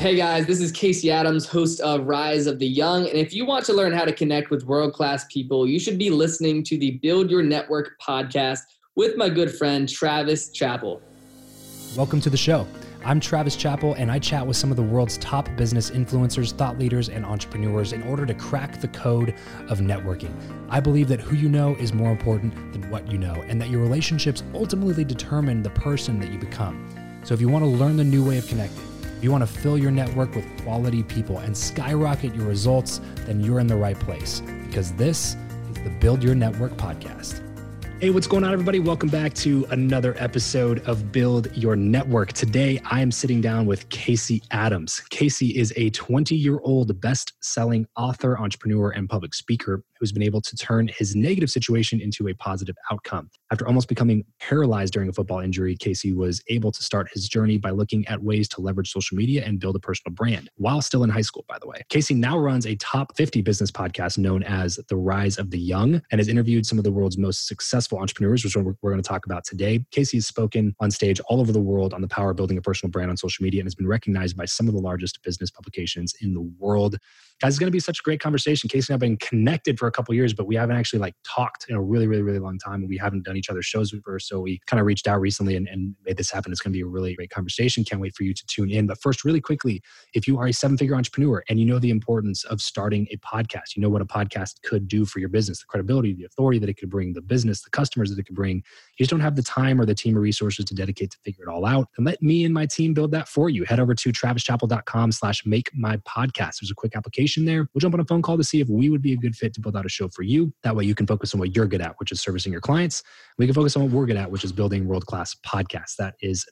Hey guys, this is Casey Adams, host of Rise of the Young. And if you want to learn how to connect with world-class people, you should be listening to the Build Your Network podcast with my good friend, Travis Chappell. Welcome to the show. I'm Travis Chappell, and I chat with some of the world's top business influencers, thought leaders, and entrepreneurs in order to crack the code of networking. I believe that who you know is more important than what you know, and that your relationships ultimately determine the person that you become. So if you want to learn the new way of connecting, if you want to fill your network with quality people and skyrocket your results, then you're in the right place, because this is the Build Your Network podcast. Hey, what's going on, everybody? Welcome back to another episode of Build Your Network. Today, I am sitting down with Casey Adams. Casey is a 20-year-old best-selling author, entrepreneur, and public speaker who's been able to turn his negative situation into a positive outcome. After almost becoming paralyzed during a football injury, Casey was able to start his journey by looking at ways to leverage social media and build a personal brand, while still in high school, by the way. Casey now runs a top 50 business podcast known as The Rise of the Young and has interviewed some of the world's most successful entrepreneurs, which we're going to talk about today. Casey has spoken on stage all over the world on the power of building a personal brand on social media and has been recognized by some of the largest business publications in the world. Guys, it's going to be such a great conversation. Casey and I have been connected for a couple of years, but we haven't actually talked in a really, really, really long time. And we haven't done each other's shows before. So we kind of reached out recently and made this happen. It's going to be a really great conversation. Can't wait for you to tune in. But first, really quickly, if you are a seven-figure entrepreneur and you know the importance of starting a podcast, you know what a podcast could do for your business, the credibility, the authority that it could bring, the business, the customers that it could bring, you just don't have the time or the team or resources to dedicate to figure it all out. And let me and my team build that for you. Head over to travischappell.com/makemypodcast. There's a quick application there. We'll jump on a phone call to see if we would be a good fit to build out a show for you. That way you can focus on what you're good at, which is servicing your clients. We can focus on what we're good at, which is building world-class podcasts. That is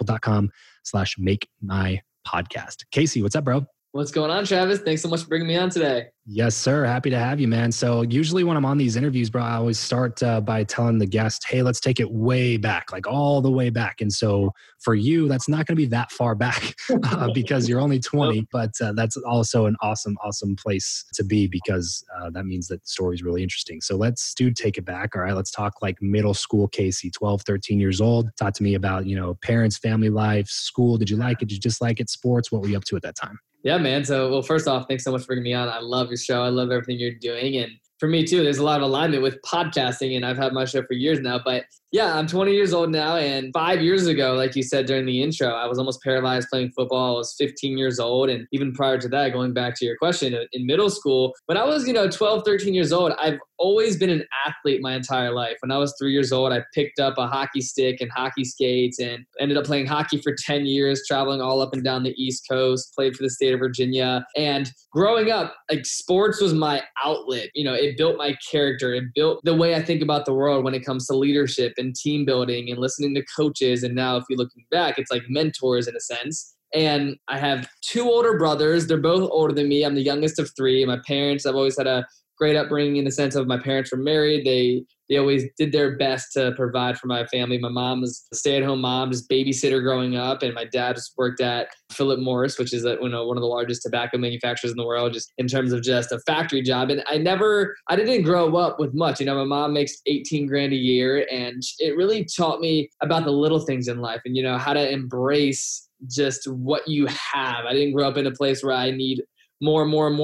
travischappell.com/makemypodcast. Casey, what's up, bro? What's going on, Travis? Thanks so much for bringing me on today. Yes, sir. Happy to have you, man. So usually when I'm on these interviews, bro, I always start by telling the guest, hey, let's take it way back, like all the way back. And so for you, that's not going to be that far back because you're only 20, but that's also an awesome, awesome place to be because that means that the story is really interesting. So let's take it back. All right. Let's talk like middle school Casey, 12, 13 years old. Talk to me about, parents, family life, school. Did you like it? Did you dislike it? Sports? What were you up to at that time? Yeah, man. So, well, first off, thanks so much for bringing me on. I love your show. I love everything you're doing. And for me too, there's a lot of alignment with podcasting and I've had my show for years now, but yeah, I'm 20 years old now. And 5 years ago, like you said during the intro, I was almost paralyzed playing football. I was 15 years old. And even prior to that, going back to your question, in middle school, when I was, 12, 13 years old, I've always been an athlete my entire life. When I was 3 years old, I picked up a hockey stick and hockey skates and ended up playing hockey for 10 years, traveling all up and down the East Coast, played for the state of Virginia. And growing up, sports was my outlet. It built my character. It built the way I think about the world when it comes to leadership and team building and listening to coaches. And now if you're looking back, it's like mentors in a sense. And I have two older brothers. They're both older than me. I'm the youngest of three. My parents, I've always had a great upbringing in the sense of my parents were married. They always did their best to provide for my family. My mom was a stay-at-home mom, just babysitter growing up. And my dad just worked at Philip Morris, which is one of the largest tobacco manufacturers in the world, just in terms of just a factory job. And I didn't grow up with much. My mom makes 18 grand a year. And it really taught me about the little things in life and, how to embrace just what you have. I didn't grow up in a place where I need more.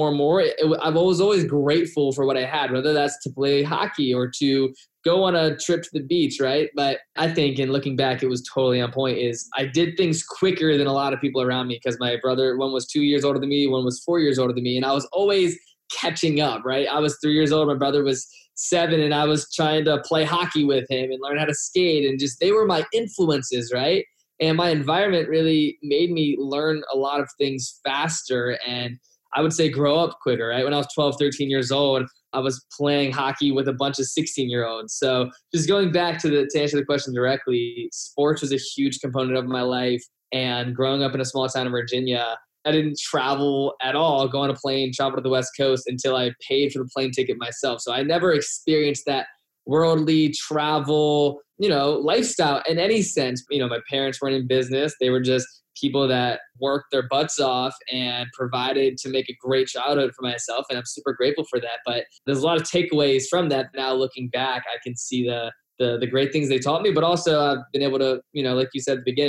I was always grateful for what I had, whether that's to play hockey or to go on a trip to the beach, right? But I think, in looking back, it was totally on point, is I did things quicker than a lot of people around me because my brother, one was 2 years older than me, one was 4 years older than me, and I was always catching up, right? I was 3 years old, my brother was 7, and I was trying to play hockey with him and learn how to skate, and just they were my influences, right? And my environment really made me learn a lot of things faster and I would say grow up quicker, right? When I was 12, 13 years old, I was playing hockey with a bunch of 16-year-olds. So just going back to answer the question directly, sports was a huge component of my life. And growing up in a small town in Virginia, I didn't travel at all, go on a plane, travel to the West Coast until I paid for the plane ticket myself. So I never experienced that worldly travel, lifestyle in any sense. My parents weren't in business. They were just people that worked their butts off and provided to make a great childhood for myself. And I'm super grateful for that. But there's a lot of takeaways from that. Now looking back, I can see the great things they taught me, but also I've been able to, like you said at the beginning,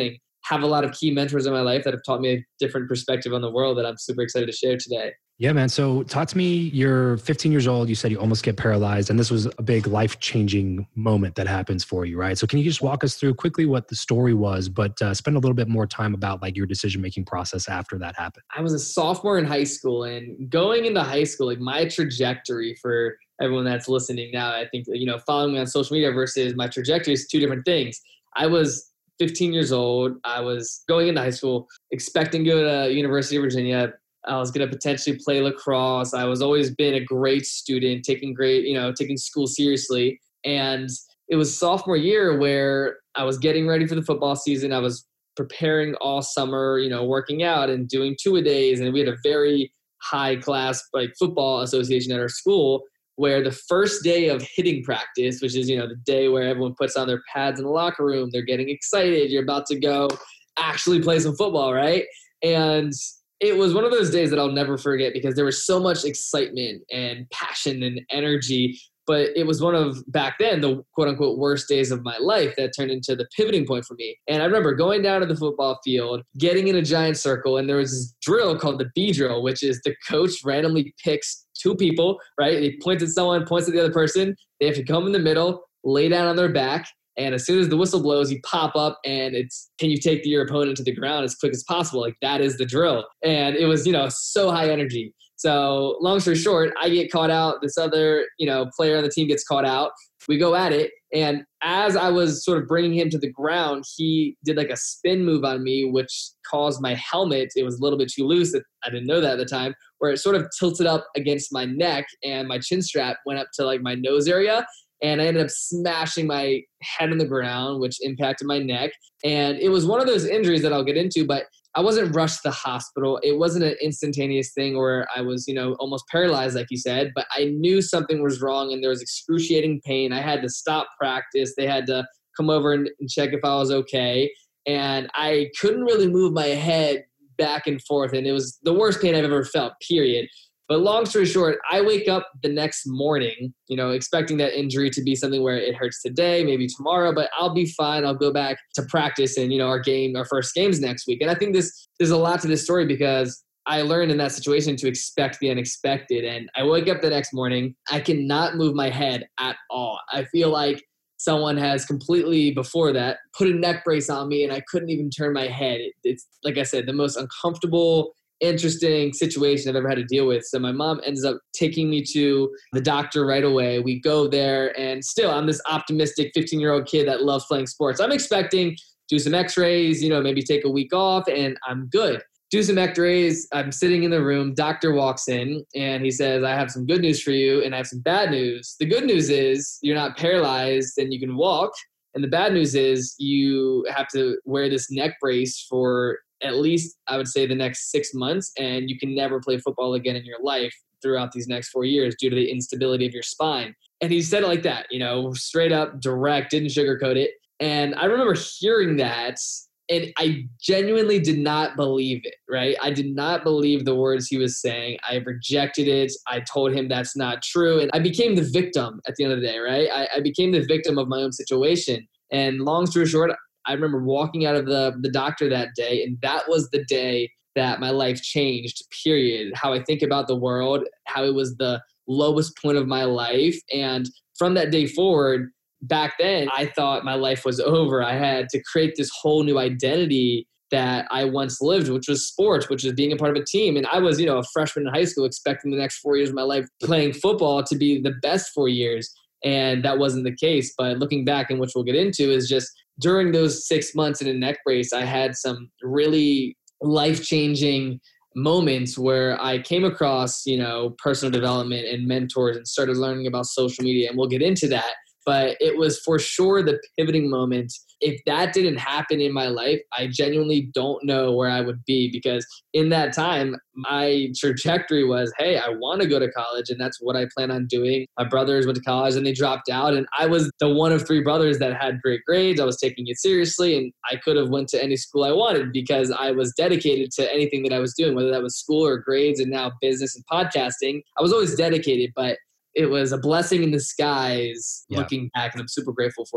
have a lot of key mentors in my life that have taught me a different perspective on the world that I'm super excited to share today. Yeah, man. So talk to me, you're 15 years old. You said you almost get paralyzed, and this was a big life-changing moment that happens for you, right? So can you just walk us through quickly what the story was, but spend a little bit more time about like your decision-making process after that happened? I was a sophomore in high school, and going into high school, like my trajectory for everyone that's listening now, I think, following me on social media versus my trajectory is two different things. I was 15 years old. I was going into high school, expecting to go to University of Virginia. I was going to potentially play lacrosse. I was always been a great student, taking school seriously. And it was sophomore year where I was getting ready for the football season. I was preparing all summer, working out and doing two-a-days. And we had a very high class like football association at our school, where the first day of hitting practice, which is, the day where everyone puts on their pads in the locker room, they're getting excited. You're about to go actually play some football, right? And it was one of those days that I'll never forget because there was so much excitement and passion and energy, but it was one of, back then, the quote unquote worst days of my life that turned into the pivoting point for me. And I remember going down to the football field, getting in a giant circle, and there was this drill called the B drill, which is the coach randomly picks two people, right? He points at someone, points at the other person. They have to come in the middle, lay down on their back. And as soon as the whistle blows, you pop up and it's, can you take your opponent to the ground as quick as possible? Like that is the drill. And it was, so high energy. So long story short, I get caught out. This other, player on the team gets caught out. We go at it. And as I was sort of bringing him to the ground, he did like a spin move on me, which caused my helmet. It was a little bit too loose. I didn't know that at the time, where it sort of tilted up against my neck and my chin strap went up to like my nose area. And I ended up smashing my head on the ground, which impacted my neck. And it was one of those injuries that I'll get into, but I wasn't rushed to the hospital. It wasn't an instantaneous thing where I was, almost paralyzed, like you said, but I knew something was wrong and there was excruciating pain. I had to stop practice. They had to come over and check if I was okay. And I couldn't really move my head back and forth. And it was the worst pain I've ever felt, period. But long story short, I wake up the next morning, expecting that injury to be something where it hurts today, maybe tomorrow, but I'll be fine. I'll go back to practice and, our first game's next week. And I think there's a lot to this story because I learned in that situation to expect the unexpected. And I wake up the next morning, I cannot move my head at all. I feel like someone has completely, before that, put a neck brace on me and I couldn't even turn my head. It's, like I said, the most uncomfortable, interesting situation I've ever had to deal with. So my mom ends up taking me to the doctor right away. We go there and still I'm this optimistic 15-year-old kid that loves playing sports. I'm expecting do some x-rays, maybe take a week off and I'm good. Do some x-rays. I'm sitting in the room. Doctor walks in and he says, I have some good news for you and I have some bad news. The good news is you're not paralyzed and you can walk. And the bad news is you have to wear this neck brace for at least, I would say, the next 6 months, and you can never play football again in your life throughout these next 4 years due to the instability of your spine. And he said it like that, straight up, direct, didn't sugarcoat it. And I remember hearing that, and I genuinely did not believe it, right? I did not believe the words he was saying. I rejected it. I told him that's not true. And I became the victim at the end of the day, right? I became the victim of my own situation. And long story short, I remember walking out of the doctor that day, and that was the day that my life changed, period. How I think about the world, how it was the lowest point of my life. And from that day forward, back then, I thought my life was over. I had to create this whole new identity that I once lived, which was sports, which was being a part of a team. And I was, a freshman in high school expecting the next 4 years of my life playing football to be the best 4 years. And that wasn't the case. But looking back, and which we'll get into, is just during those 6 months in a neck brace, I had some really life-changing moments where I came across, personal development and mentors and started learning about social media. And we'll get into that. But it was for sure the pivoting moment. If that didn't happen in my life, I genuinely don't know where I would be, because in that time, my trajectory was, hey, I want to go to college, and that's what I plan on doing. My brothers went to college and they dropped out, and I was the one of three brothers that had great grades. I was taking it seriously, and I could have went to any school I wanted because I was dedicated to anything that I was doing, whether that was school or grades and now business and podcasting. I was always dedicated, but it was a blessing in disguise looking back, and I'm super grateful for it.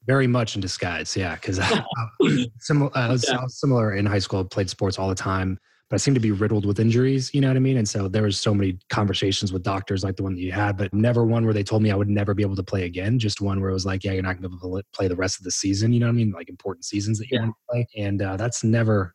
Very much in disguise. Yeah. Cause I was similar in high school, played sports all the time, but I seemed to be riddled with injuries. You know what I mean? And so there was so many conversations with doctors like the one that you had, but never one where they told me I would never be able to play again. Just one where it was like, yeah, you're not going to be able to play the rest of the season. You know what I mean? Like important seasons that you want to play. And that's never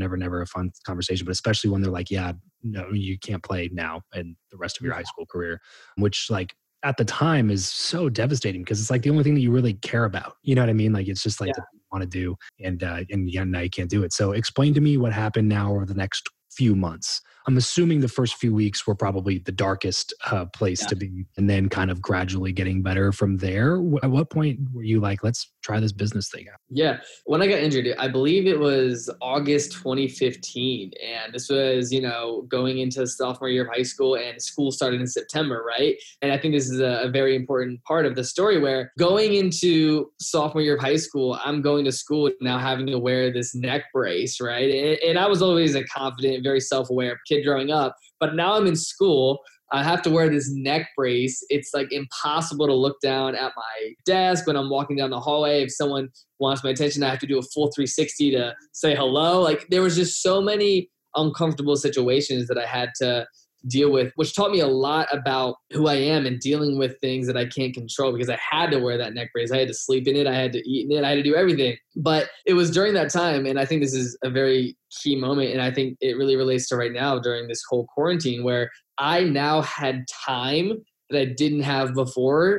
a fun conversation, but especially when they're like, yeah, no, you can't play now and the rest of your high school career, which like, at the time is so devastating because it's like the only thing that you really care about. You know what I mean? Like it's just like what you want to do, and now you can't do it. So explain to me what happened now over the next few months. I'm assuming the first few weeks were probably the darkest place to be, and then kind of gradually getting better from there. At what point were you like, let's try this business thing out? Yeah. When I got injured, I believe it was August 2015. And this was, going into sophomore year of high school, and school started in September, right? And I think this is a very important part of the story where going into sophomore year of high school, I'm going to school now having to wear this neck brace, right? And I was always a confident, very self-aware kid growing up, but now I'm in school. I have to wear this neck brace. It's like impossible to look down at my desk when I'm walking down the hallway. If someone wants my attention, I have to do a full 360 to say hello. Like there was just so many uncomfortable situations that I had to deal with, which taught me a lot about who I am and dealing with things that I can't control, because I had to wear that neck brace. I had to sleep in it. I had to eat in it. I had to do everything. But it was during that time, and I think this is a very key moment, and I think it really relates to right now during this whole quarantine, where I now had time that I didn't have before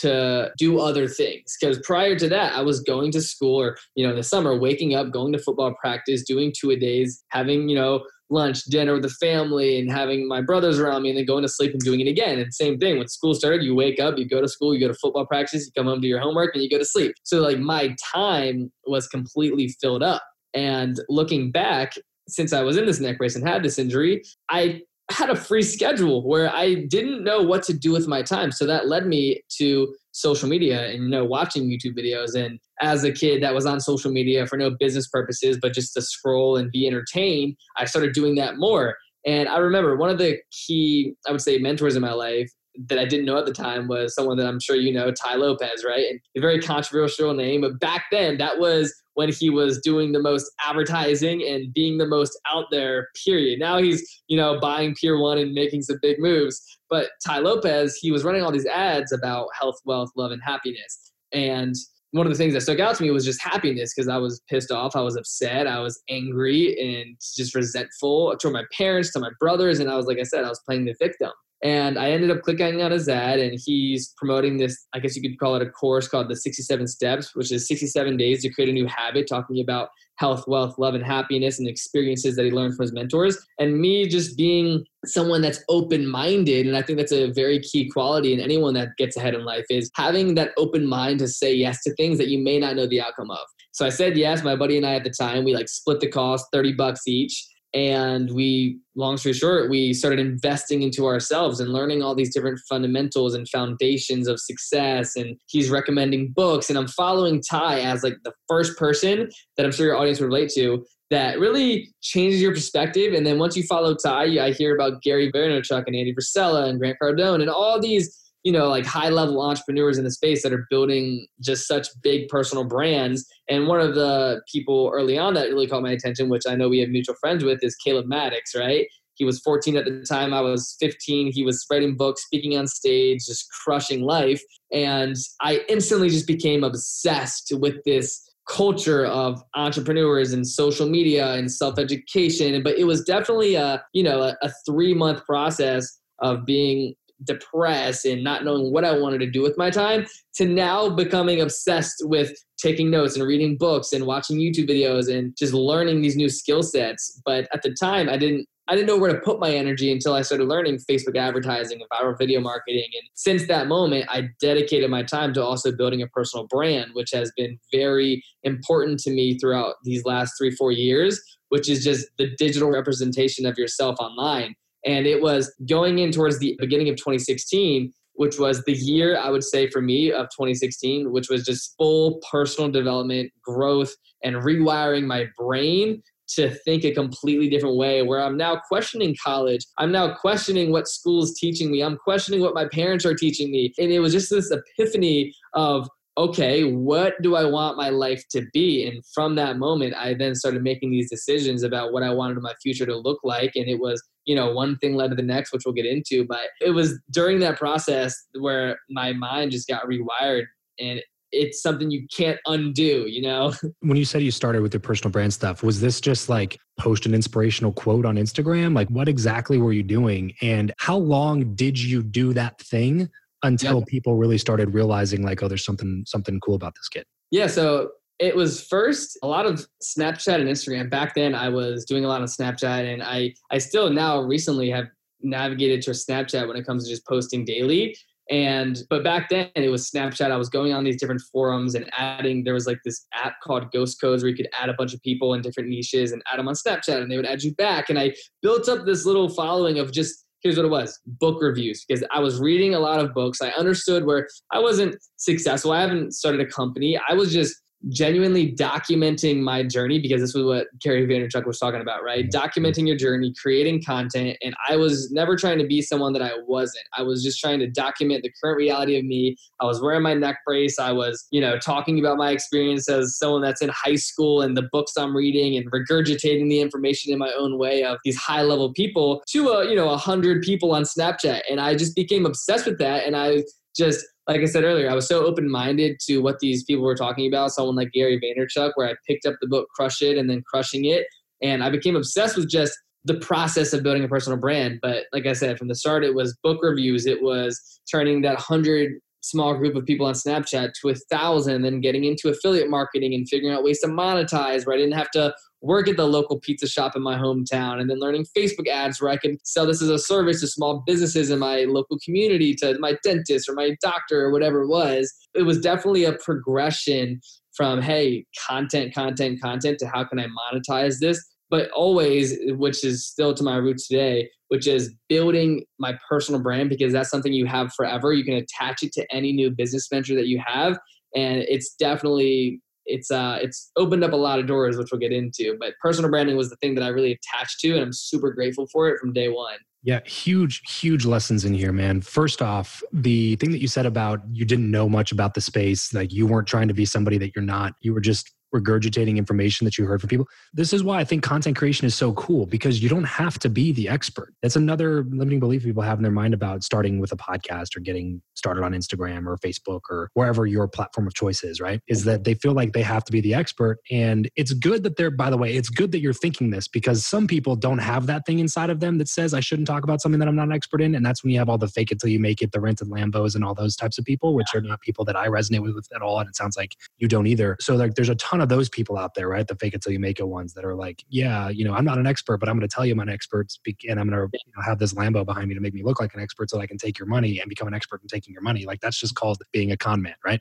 to do other things. Because prior to that, I was going to school, or, in the summer, waking up, going to football practice, doing 2-a-days, having, lunch, dinner with the family, and having my brothers around me, and then going to sleep and doing it again. And same thing, when school started, you wake up, you go to school, you go to football practice, you come home, do your homework, and you go to sleep. So like my time was completely filled up. And looking back, since I was in this neck brace and had this injury, I had a free schedule where I didn't know what to do with my time. So that led me to social media and, watching YouTube videos. And as a kid that was on social media for no business purposes, but just to scroll and be entertained, I started doing that more. And I remember one of the key, I would say, mentors in my life that I didn't know at the time was someone that I'm sure you know, Tai Lopez, right? And a very controversial name, but back then that was when he was doing the most advertising and being the most out there, period. Now he's, buying Pier 1 and making some big moves. But Tai Lopez, he was running all these ads about health, wealth, love, and happiness. And one of the things that stuck out to me was just happiness, because I was pissed off, I was upset, I was angry and just resentful to my parents, to my brothers. And I was, like I said, I was playing the victim. And I ended up clicking on his ad, and he's promoting this, I guess you could call it a course called the 67 Steps, which is 67 days to create a new habit, talking about health, wealth, love, and happiness and experiences that he learned from his mentors. And me just being someone that's open-minded, and I think that's a very key quality in anyone that gets ahead in life, is having that open mind to say yes to things that you may not know the outcome of. So I said yes. My buddy and I at the time, we split the cost, $30 each. And we, long story short, we started investing into ourselves and learning all these different fundamentals and foundations of success. And he's recommending books. And I'm following Tai as the first person that I'm sure your audience would relate to that really changes your perspective. And then once you follow Tai, I hear about Gary Vaynerchuk and Andy Frisella and Grant Cardone and all these high-level entrepreneurs in the space that are building just such big personal brands. And one of the people early on that really caught my attention, which I know we have mutual friends with, is Caleb Maddox, right? He was 14 at the time. I was 15. He was writing books, speaking on stage, just crushing life. And I instantly just became obsessed with this culture of entrepreneurs and social media and self-education. But it was definitely a 3-month process of being depressed and not knowing what I wanted to do with my time, to now becoming obsessed with taking notes and reading books and watching YouTube videos and just learning these new skill sets. But at the time, I didn't know where to put my energy until I started learning Facebook advertising and viral video marketing. And since that moment, I dedicated my time to also building a personal brand, which has been very important to me throughout these last 3-4 years, which is just the digital representation of yourself online. And it was going in towards the beginning of 2016, which was the year, I would say, for me of 2016, which was just full personal development, growth, and rewiring my brain to think a completely different way, where I'm now questioning college. I'm now questioning what school's teaching me. I'm questioning what my parents are teaching me. And it was just this epiphany of okay, what do I want my life to be? And from that moment, I then started making these decisions about what I wanted my future to look like. And it was, one thing led to the next, which we'll get into. But it was during that process where my mind just got rewired, and it's something you can't undo. When you said you started with your personal brand stuff, was this just like post an inspirational quote on Instagram? Like what exactly were you doing? And how long did you do that thing until people really started realizing like, oh, there's something cool about this kid? Yeah. So it was first a lot of Snapchat and Instagram. Back then I was doing a lot on Snapchat, and I still now recently have navigated to Snapchat when it comes to just posting daily. But back then it was Snapchat. I was going on these different forums and there was like this app called Ghost Codes where you could add a bunch of people in different niches and add them on Snapchat, and they would add you back. And I built up this little following of just, here's what it was: book reviews, because I was reading a lot of books. I understood where I wasn't successful. I haven't started a company. I was just genuinely documenting my journey, because this was what Gary Vaynerchuk was talking about, right? Documenting your journey, creating content. And I was never trying to be someone that I wasn't. I was just trying to document the current reality of me. I was wearing my neck brace. I was, talking about my experience as someone that's in high school and the books I'm reading, and regurgitating the information in my own way of these high level people to 100 people on Snapchat. And I just became obsessed with that. And I just, like I said earlier, I was so open-minded to what these people were talking about. Someone like Gary Vaynerchuk, where I picked up the book Crush It and then Crushing It. And I became obsessed with just the process of building a personal brand. But like I said, from the start, it was book reviews. It was turning that 100 small group of people on Snapchat to 1,000, then getting into affiliate marketing and figuring out ways to monetize where I didn't have to work at the local pizza shop in my hometown, and then learning Facebook ads where I could sell this as a service to small businesses in my local community, to my dentist or my doctor or whatever it was. It was definitely a progression from, hey, content to how can I monetize this? But always, which is still to my roots today, which is building my personal brand, because that's something you have forever. You can attach it to any new business venture that you have. And it's definitely, it's opened up a lot of doors, which we'll get into. But personal branding was the thing that I really attached to, and I'm super grateful for it from day one. Yeah, huge lessons in here, man. First off, the thing that you said about you didn't know much about the space, like you weren't trying to be somebody that you're not. You were just regurgitating information that you heard from people. This is why I think content creation is so cool, because you don't have to be the expert. That's another limiting belief people have in their mind about starting with a podcast or getting started on Instagram or Facebook or wherever your platform of choice is, right? Is that they feel like they have to be the expert. And it's good that by the way, it's good that you're thinking this, because some people don't have that thing inside of them that says I shouldn't talk about something that I'm not an expert in. And that's when you have all the fake it till you make it, the rented Lambos and all those types of people, which are not people that I resonate with at all. And it sounds like you don't either. So like there's a ton of those people out there, right? The fake it till you make it ones that are like, yeah, I'm not an expert, but I'm going to tell you I'm an expert, and I'm going to have this Lambo behind me to make me look like an expert so I can take your money and become an expert in taking your money. Like that's just called being a con man, right?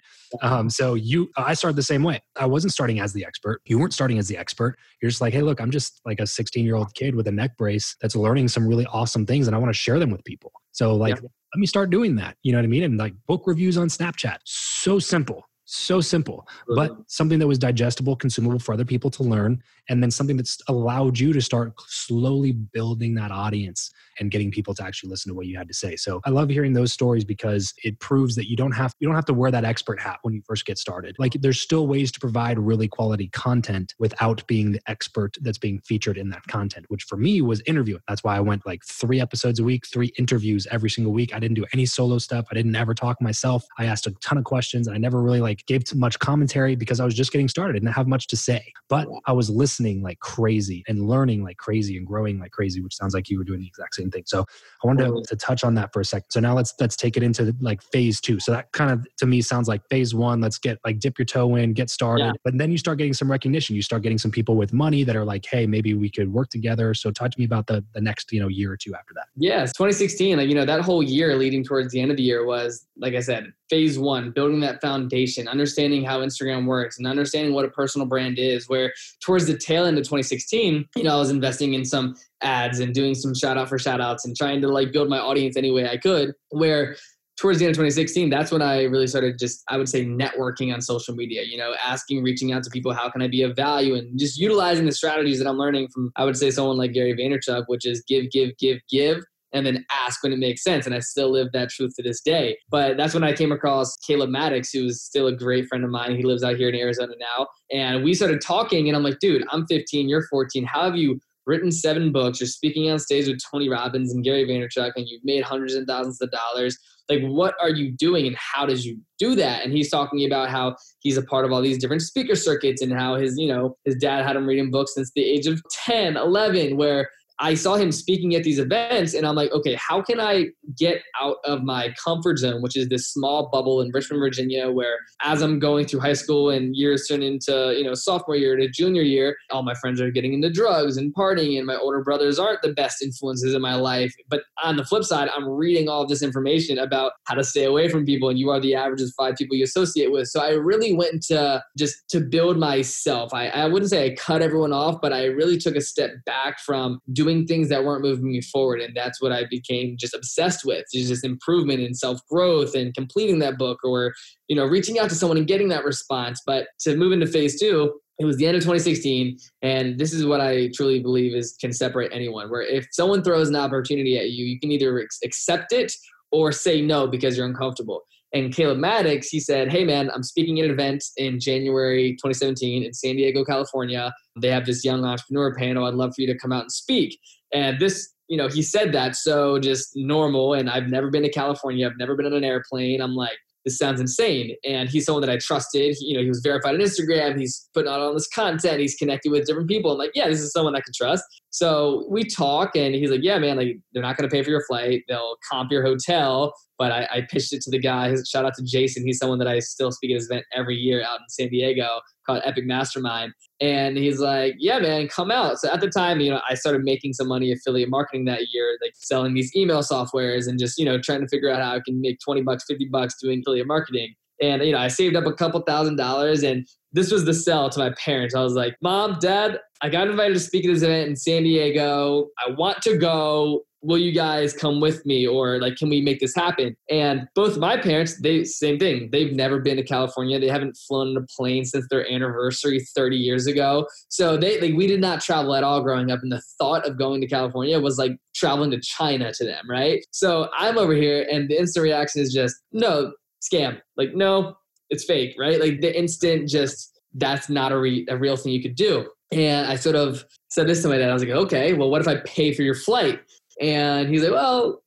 I started the same way. I wasn't starting as the expert. You weren't starting as the expert. You're just like, hey, look, I'm just like a 16-year-old kid with a neck brace that's learning some really awesome things, and I want to share them with people. So let me start doing that. You know what I mean? And like book reviews on Snapchat. So simple, but something that was digestible, consumable for other people to learn. And then something that's allowed you to start slowly building that audience and getting people to actually listen to what you had to say. So I love hearing those stories, because it proves that you don't have to wear that expert hat when you first get started. Like there's still ways to provide really quality content without being the expert that's being featured in that content, which for me was interviewing. That's why I went like 3 episodes a week, 3 interviews every single week. I didn't do any solo stuff. I didn't ever talk myself. I asked a ton of questions, and I never really gave too much commentary because I was just getting started. I didn't have much to say, but I was listening like crazy and learning like crazy and growing like crazy, which sounds like you were doing the exact same thing. So I wanted to touch on that for a second. So now let's take it into like phase 2. So that kind of to me sounds like phase 1. Let's get dip your toe in, get started. Yeah. But then you start getting some recognition. You start getting some people with money that are like, hey, maybe we could work together. So talk to me about the next, year or two after that. Yeah. 2016, that whole year leading towards the end of the year was, like I said, phase 1, building that foundation, understanding how Instagram works and understanding what a personal brand is, where towards the tail end of 2016, I was investing in some ads and doing some shout outs and trying to build my audience any way I could, where towards the end of 2016, that's when I really started I would say networking on social media, reaching out to people, how can I be of value, and just utilizing the strategies that I'm learning from, I would say, someone like Gary Vaynerchuk, which is give, and then ask when it makes sense. And I still live that truth to this day. But that's when I came across Caleb Maddox, who's still a great friend of mine. He lives out here in Arizona now. And we started talking and I'm like, dude, I'm 15, you're 14. How have you written 7 books? You're speaking on stage with Tony Robbins and Gary Vaynerchuk, and you've made hundreds and thousands of dollars. Like, what are you doing and how did you do that? And he's talking about how he's a part of all these different speaker circuits and how his dad had him reading books since the age of 10, 11, where I saw him speaking at these events and I'm like, okay, how can I get out of my comfort zone, which is this small bubble in Richmond, Virginia, where as I'm going through high school and years turn into, sophomore year to junior year, all my friends are getting into drugs and partying and my older brothers aren't the best influences in my life. But on the flip side, I'm reading all of this information about how to stay away from people and you are the average of 5 people you associate with. So I really went into just to build myself. I wouldn't say I cut everyone off, but I really took a step back from doing things that weren't moving me forward. And that's what I became just obsessed with, is just improvement and self-growth and completing that book or, reaching out to someone and getting that response. But to move into phase 2, it was the end of 2016. And this is what I truly believe can separate anyone, where if someone throws an opportunity at you, you can either accept it or say no because you're uncomfortable. And Caleb Maddox, he said, hey man, I'm speaking at an event in January 2017 in San Diego, California. They have this young entrepreneur panel. I'd love for you to come out and speak. And this, he said that so just normal. And I've never been to California. I've never been on an airplane. I'm like, this sounds insane. And he's someone that I trusted. He was verified on Instagram. He's putting out all this content. He's connected with different people. I'm like, yeah, this is someone I can trust. So we talk and he's like, yeah, man, like they're not going to pay for your flight. They'll comp your hotel. But I pitched it to the guy. Shout out to Jason. He's someone that I still speak at his event every year out in San Diego called Epic Mastermind. And he's like, yeah, man, come out. So at the time, I started making some money affiliate marketing that year, like selling these email softwares and just, trying to figure out how I can make $20, $50 doing affiliate marketing. And, I saved up a couple $1,000s and this was the sell to my parents. I was like, Mom, Dad, I got invited to speak at this event in San Diego. I want to go. Will you guys come with me? Or like, can we make this happen? And both my parents, same thing. They've never been to California. They haven't flown on a plane since their anniversary 30 years ago. So we did not travel at all growing up. And the thought of going to California was like traveling to China to them, right? So I'm over here and the instant reaction is just, no, scam. Like, no, it's fake, right? Like the instant that's not a real thing you could do. And I sort of said this to my dad. I was like, okay, well, what if I pay for your flight? And he's like, well,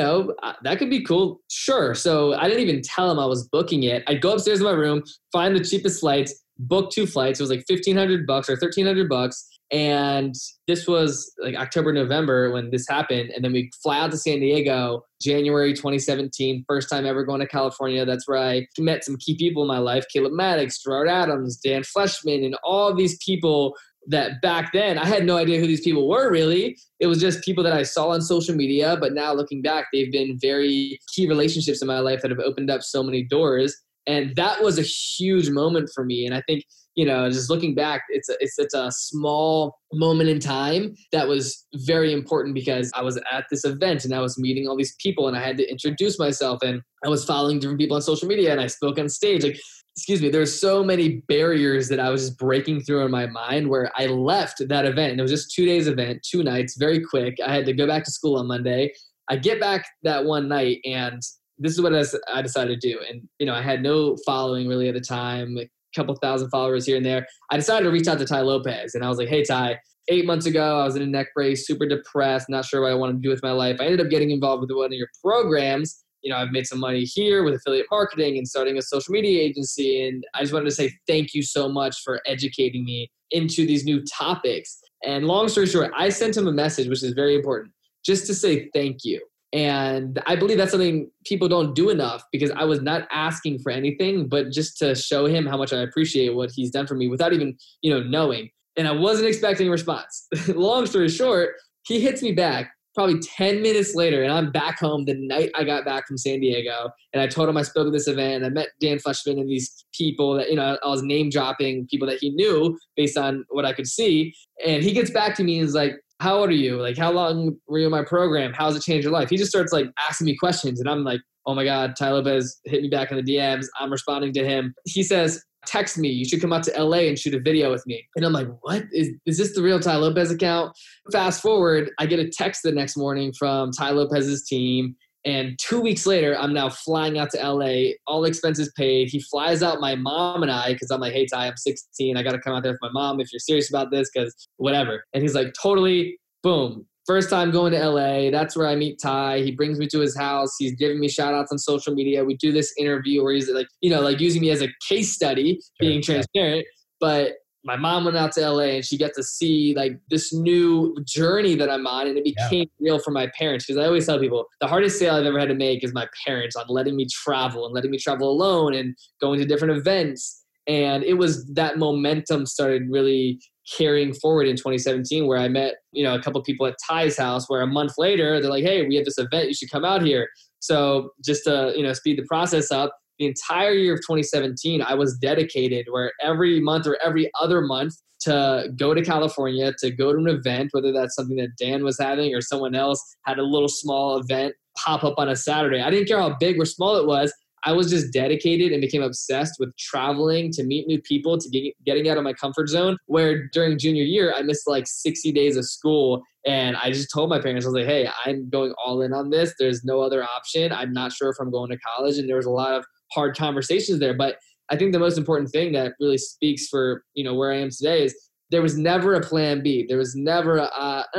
that could be cool. Sure. So I didn't even tell him I was booking it. I'd go upstairs to my room, find the cheapest flights, book 2 flights. It was like $1,500 or $1,300. And this was like October, November when this happened. And then we fly out to San Diego, January 2017, first time ever going to California. That's where I met some key people in my life, Caleb Maddox, Gerard Adams, Dan Fleshman, and all these people that back then I had no idea who these people were really. It was just people that I saw on social media. But now looking back, they've been very key relationships in my life that have opened up so many doors. And that was a huge moment for me. And I think, just looking back, it's a small moment in time that was very important because I was at this event and I was meeting all these people and I had to introduce myself and I was following different people on social media and I spoke on stage. There's so many barriers that I was just breaking through in my mind where I left that event. And it was just 2 days event, 2 nights, very quick. I had to go back to school on Monday. I get back that one night and this is what I decided to do. And, I had no following really at the time, a couple thousand followers here and there. I decided to reach out to Tai Lopez and I was like, hey, Tai, 8 months ago, I was in a neck brace, super depressed, not sure what I wanted to do with my life. I ended up getting involved with one of your programs. I've made some money here with affiliate marketing and starting a social media agency. And I just wanted to say thank you so much for educating me into these new topics. And long story short, I sent him a message, which is very important, just to say thank you. And I believe that's something people don't do enough because I was not asking for anything, but just to show him how much I appreciate what he's done for me without even, knowing. And I wasn't expecting a response. Long story short, he hits me back probably 10 minutes later, and I'm back home the night I got back from San Diego. And I told him I spoke at this event, and I met Dan Fleshman and these people that, I was name dropping people that he knew based on what I could see. And he gets back to me and is like, how old are you? Like, how long were you in my program? How's it changed your life? He just starts like asking me questions. And I'm like, oh my God, Tai Lopez hit me back in the DMs. I'm responding to him. He says, text me, you should come out to LA and shoot a video with me. And I'm like, what? Is this the real Tai Lopez account? Fast forward, I get a text the next morning from Tai Lopez's team. And 2 weeks later, I'm now flying out to LA, all expenses paid. He flies out my mom and I, because I'm like, hey, Tai, I'm 16. I got to come out there with my mom if you're serious about this, because whatever. And he's like, totally, boom. First time going to LA. That's where I meet Tai. He brings me to his house. He's giving me shout outs on social media. We do this interview where he's like, using me as a case study, being transparent. But my mom went out to LA and she got to see like this new journey that I'm on, and it became real for my parents. Because I always tell people the hardest sale I've ever had to make is my parents on letting me travel and letting me travel alone and going to different events. And it was that momentum started really carrying forward in 2017, where I met, a couple of people at Tai's house, where a month later they're like, hey, we have this event, you should come out here. So just to, speed the process up, the entire year of 2017, I was dedicated where every month or every other month to go to California, to go to an event, whether that's something that Dan was having or someone else had a little small event pop up on a Saturday. I didn't care how big or small it was. I was just dedicated and became obsessed with traveling to meet new people, to getting out of my comfort zone, where during junior year, I missed like 60 days of school. And I just told my parents, I was like, hey, I'm going all in on this. There's no other option. I'm not sure if I'm going to college. And there was a lot of hard conversations there. But I think the most important thing that really speaks for, where I am today is there was never a plan B. There was never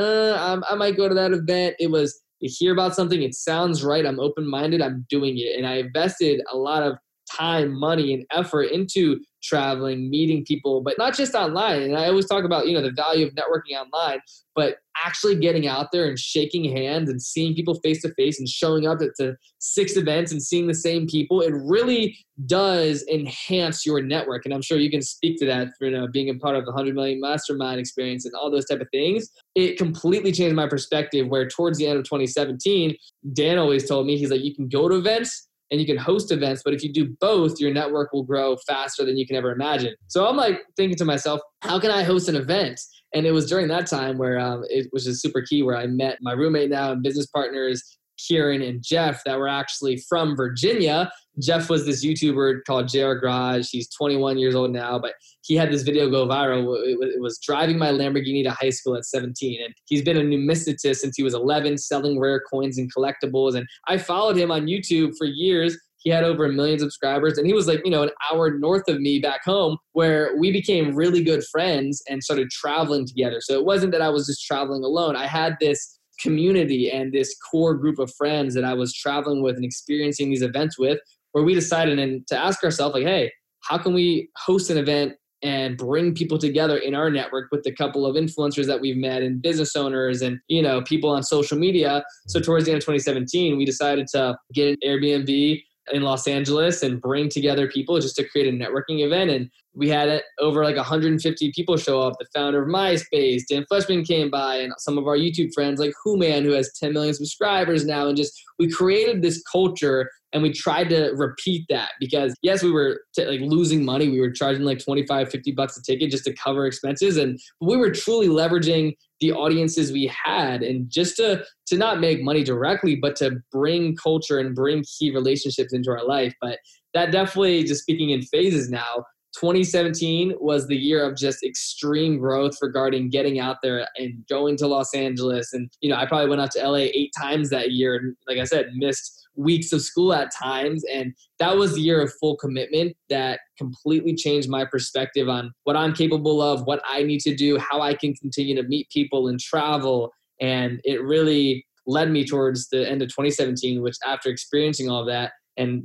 I might go to that event. It was, you hear about something, it sounds right, I'm open-minded, I'm doing it. And I invested a lot of time, money, and effort into traveling, meeting people, but not just online. And I always talk about, the value of networking online, but actually getting out there and shaking hands and seeing people face to face and showing up to 6 events and seeing the same people. It really does enhance your network. And I'm sure you can speak to that, being a part of the 100 Million Mastermind experience and all those type of things. It completely changed my perspective, where towards the end of 2017, Dan always told me, he's like, you can go to events and you can host events, but if you do both, your network will grow faster than you can ever imagine. So I'm like thinking to myself, how can I host an event? And it was during that time where it was just super key, where I met my roommate now and business partners, Kieran and Jeff, that were actually from Virginia. Jeff was this YouTuber called JR Garage. He's 21 years old now, but he had this video go viral. It was driving my Lamborghini to high school at 17. And he's been a numismatist since he was 11, selling rare coins and collectibles. And I followed him on YouTube for years. He had over 1 million subscribers, and he was like, an hour north of me back home, where we became really good friends and started traveling together. So it wasn't that I was just traveling alone. I had this community and this core group of friends that I was traveling with and experiencing these events with, where we decided to ask ourselves, like, hey, how can we host an event and bring people together in our network with a couple of influencers that we've met and business owners and, people on social media. So towards the end of 2017, we decided to get an Airbnb in Los Angeles and bring together people just to create a networking event. And we had over like 150 people show up. The founder of MySpace, Dan Fleshman, came by, and some of our YouTube friends like Who-Man, who has 10 million subscribers now. And just, we created this culture, and we tried to repeat that, because yes, we were losing money. We were charging like $25, $50 a ticket just to cover expenses. And we were truly leveraging the audiences we had, and just to not make money directly, but to bring culture and bring key relationships into our life. But that definitely, just speaking in phases now, 2017 was the year of just extreme growth regarding getting out there and going to Los Angeles. And, I probably went out to LA 8 times that year. And like I said, missed weeks of school at times. And that was the year of full commitment that completely changed my perspective on what I'm capable of, what I need to do, how I can continue to meet people and travel. And it really led me towards the end of 2017, which, after experiencing all of that, and,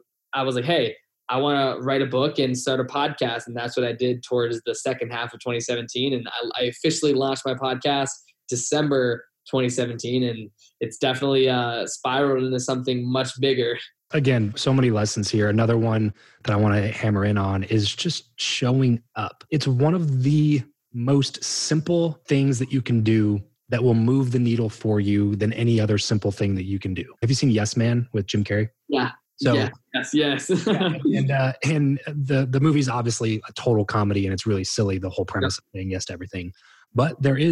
I was like, hey, I want to write a book and start a podcast. And that's what I did towards the second half of 2017. And I officially launched my podcast December 2017. And it's definitely spiraled into something much bigger. Again, so many lessons here. Another one that I want to hammer in on is just showing up. It's one of the most simple things that you can do that will move the needle for you than any other simple thing that you can do. Have you seen Yes Man with Jim Carrey? Yeah. So, yes. and the movie's obviously a total comedy, and it's really silly, the whole premise of saying yes to everything. But there is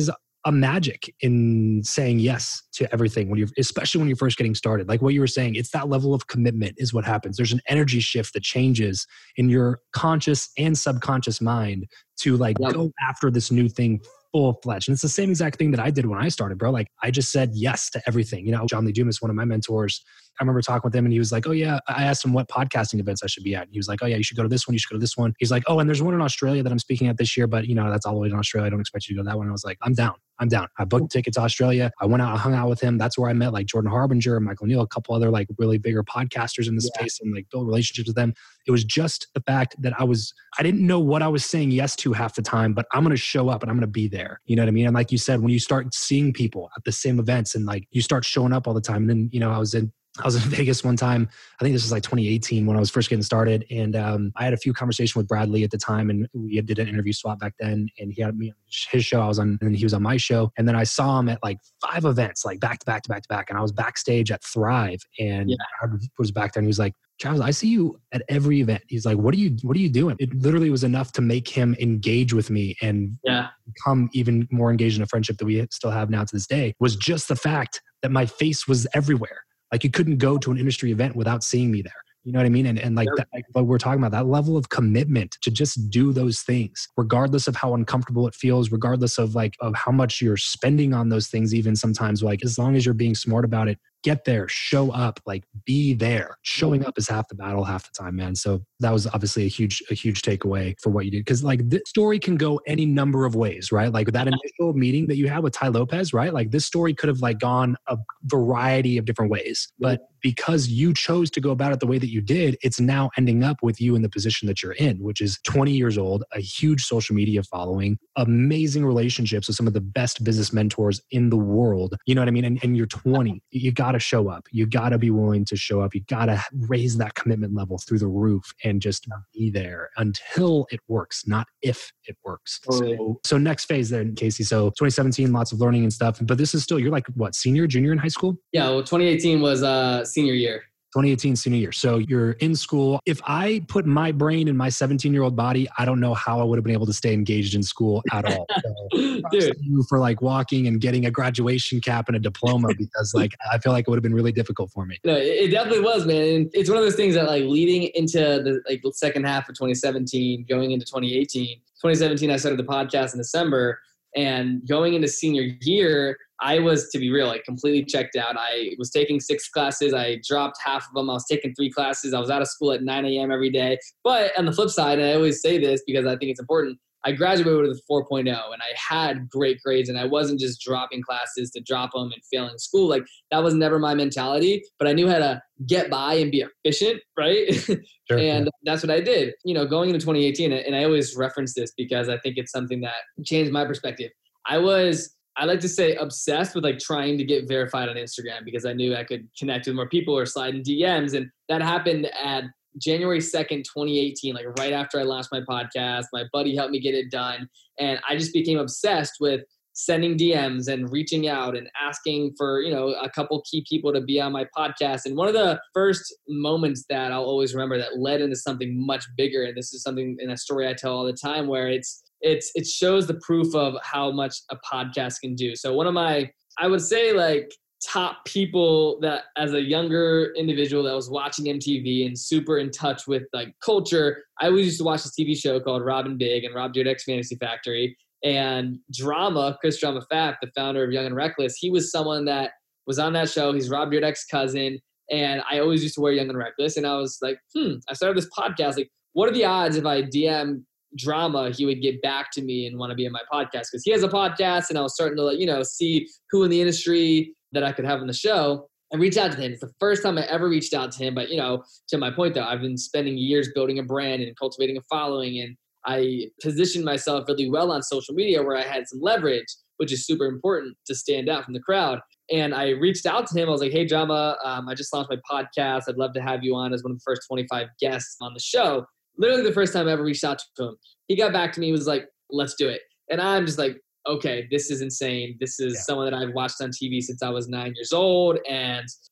a magic in saying yes to everything especially when you're first getting started. Like what you were saying, it's that level of commitment is what happens. There's an energy shift that changes in your conscious and subconscious mind to like go after this new thing full-fledged. And it's the same exact thing that I did when I started, bro. Like I just said yes to everything. You know, John Lee Dumas, one of my mentors, I remember talking with him and he was like, oh yeah, I asked him what podcasting events I should be at. And he was like, oh yeah, you should go to this one. You should go to this one. He's like, oh, and there's one in Australia that I'm speaking at this year, but you know, that's all the way in Australia. I don't expect you to go to that one. And I was like, I'm down. I booked tickets to Australia. I went out, I hung out with him. That's where I met like Jordan Harbinger, Michael Neal, a couple other like really bigger podcasters in the space and like built relationships with them. It was just the fact that I didn't know what I was saying yes to half the time, but I'm going to show up and I'm going to be there. You know what I mean? And like you said, when you start seeing people at the same events and like you start showing up all the time, and then, you know, I was in Vegas one time. I think this was like 2018 when I was first getting started. And I had a few conversations with Bradley at the time, and we did an interview swap back then. And he had me on his show. I was on, and he was on my show. And then I saw him at like 5 events, like back to back to back to back. And I was backstage at Thrive, and I was back there, and he was like, Travis, I see you at every event. He's like, what are you doing? It literally was enough to make him engage with me and become even more engaged in a friendship that we still have now to this day, was just the fact that my face was everywhere. Like you couldn't go to an industry event without seeing me there. You know what I mean? And like that, like what we're talking about, that level of commitment to just do those things, regardless of how uncomfortable it feels, regardless of like of how much you're spending on those things, even sometimes, like as long as you're being smart about it, get there, show up, like be there. Showing up is half the battle, half the time, man. So that was obviously a huge takeaway for what you did. Cause like this story can go any number of ways, right? Like that initial meeting that you had with Tai Lopez, right? Like this story could have like gone a variety of different ways, but because you chose to go about it the way that you did, it's now ending up with you in the position that you're in, which is 20 years old, a huge social media following, amazing relationships with some of the best business mentors in the world. You know what I mean? And you're 20, you got to show up. You got to be willing to show up. You got to raise that commitment level through the roof and just be there until it works, not if it works. So next phase then, Casey. So 2017, lots of learning and stuff, but this is still, you're like what, junior in high school? Yeah. Well, 2018 was senior year. 2018 senior year. So you're in school. If I put my brain in my 17-year-old body, I don't know how I would have been able to stay engaged in school at all. So dude, you for like walking and getting a graduation cap and a diploma, because like I feel like it would have been really difficult for me. No, it definitely was, man. And it's one of those things that like leading into the like second half of 2017, going into 2018. 2017, I started the podcast in December, and going into senior year, I was, to be real, like completely checked out. I was taking 6 classes. I dropped half of them. I was taking 3 classes. I was out of school at 9 a.m. every day. But on the flip side, and I always say this because I think it's important, I graduated with a 4.0 and I had great grades, and I wasn't just dropping classes to drop them and failing school. Like that was never my mentality, but I knew how to get by and be efficient, right? Sure, and that's what I did, you know, going into 2018. And I always reference this because I think it's something that changed my perspective. I like to say obsessed with like trying to get verified on Instagram because I knew I could connect with more people or slide in DMs. And that happened at January 2nd, 2018, like right after I launched my podcast. My buddy helped me get it done. And I just became obsessed with sending DMs and reaching out and asking for, you know, a couple key people to be on my podcast. And one of the first moments that I'll always remember that led into something much bigger, and this is something in a story I tell all the time, where it shows the proof of how much a podcast can do. So one of my, I would say like top people that as a younger individual that was watching MTV and super in touch with like culture, I always used to watch this TV show called Rob and Big and Rob Dyrdek's Fantasy Factory. And Chris Drama Fap, the founder of Young and Reckless, he was someone that was on that show. He's Rob Dyrdek's cousin. And I always used to wear Young and Reckless. And I was like, I started this podcast. Like, what are the odds if I DM Drama, he would get back to me and want to be in my podcast? Because he has a podcast, and I was starting to, like, you know, see who in the industry that I could have on the show and reach out to him. It's the first time I ever reached out to him. But, you know, to my point though, I've been spending years building a brand and cultivating a following, and I positioned myself really well on social media where I had some leverage, which is super important to stand out from the crowd. And I reached out to him. I was like, hey, Drama, I just launched my podcast. I'd love to have you on as one of the first 25 guests on the show. Literally the first time I ever reached out to him. He got back to me. He was like, let's do it. And I'm just like, okay, this is insane. This is someone that I've watched on TV since I was 9 years old. And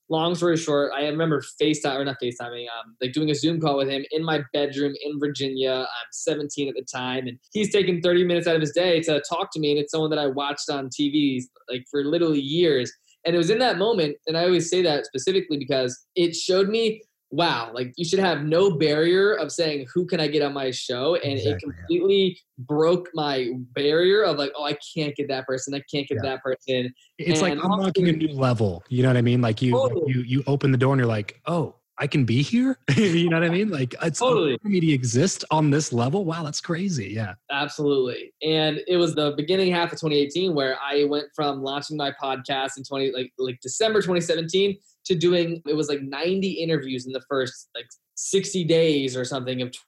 long story short, I remember like doing a Zoom call with him in my bedroom in Virginia. I'm 17 at the time, and he's taking 30 minutes out of his day to talk to me. And it's someone that I watched on TV like for literally years. And it was in that moment, and I always say that specifically because it showed me, wow, like you should have no barrier of saying, who can I get on my show? And it completely broke my barrier of like, oh, I can't get that person. I can't get that person. It's like unlocking a new level. You know what I mean? Like you open the door and you're like, oh, I can be here. You know what I mean? Like it's totally for me to exist on this level. Wow, that's crazy. Yeah, absolutely. And it was the beginning half of 2018 where I went from launching my podcast in like December 2017 to doing, it was like 90 interviews in the first like 60 days or something of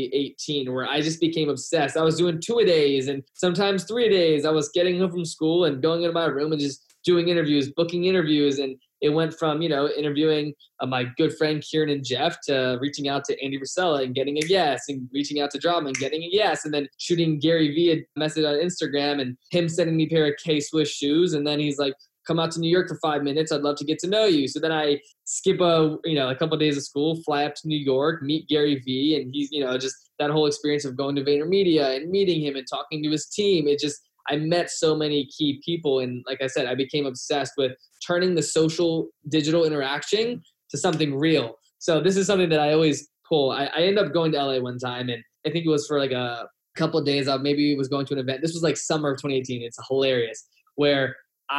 2018, where I just became obsessed. I was doing 2 a days and sometimes 3 a days. I was getting home from school and going into my room and just doing interviews, booking interviews. And it went from, interviewing my good friend Kieran and Jeff to reaching out to Andy Frisella and getting a yes, and reaching out to Drama and getting a yes, and then shooting Gary Vee a message on Instagram and him sending me a pair of K-Swiss shoes. And then he's like, come out to New York for 5 minutes. I'd love to get to know you. So then I skip a couple of days of school, fly up to New York, meet Gary Vee. And he's, just that whole experience of going to VaynerMedia and meeting him and talking to his team. I met so many key people. And like I said, I became obsessed with turning the social digital interaction to something real. So this is something that I always pull. I ended up going to LA one time, and I think it was for like a couple of days. I maybe was going to an event. This was like summer of 2018. It's hilarious, where